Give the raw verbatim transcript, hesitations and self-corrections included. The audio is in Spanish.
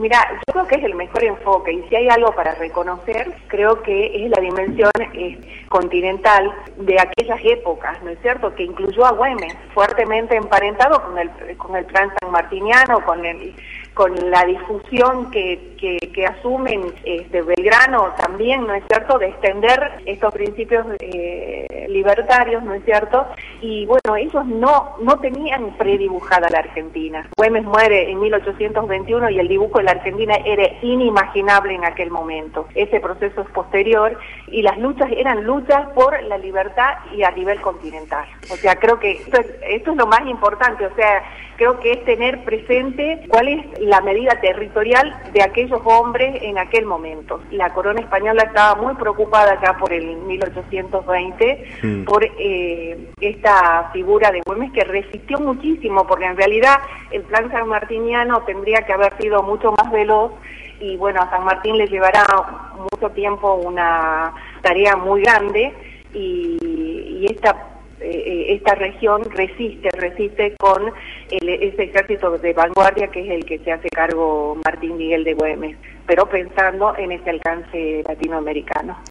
Mira, yo creo que es el mejor enfoque, y si hay algo para reconocer, creo que es la dimensión eh, continental de aquellas épocas, ¿no es cierto?, que incluyó a Güemes, fuertemente emparentado con el, con el plan sanmartiniano, con el con la difusión que, que, que asumen este, Belgrano también, ¿no es cierto?, de extender estos principios eh, libertarios, ¿no es cierto?, y bueno, ellos no, no tenían predibujada la Argentina. Güemes muere en mil ochocientos veintiuno y el dibujo de la Argentina era inimaginable en aquel momento. Ese proceso es posterior y las luchas eran luchas por la libertad y a nivel continental. O sea, creo que esto es, esto es lo más importante, o sea, creo que es tener presente cuál es la medida territorial de aquellos hombres en aquel momento. La corona española estaba muy preocupada ya por el mil ochocientos veinte, mm. por eh, esta figura de Güemes que resistió muchísimo, porque en realidad el plan sanmartiniano tendría que haber sido mucho más veloz, y bueno, a San Martín le llevará mucho tiempo una tarea muy grande, y, y esta esta región resiste, resiste con el, ese ejército de vanguardia que es el que se hace cargo Martín Miguel de Güemes, pero pensando en ese alcance latinoamericano.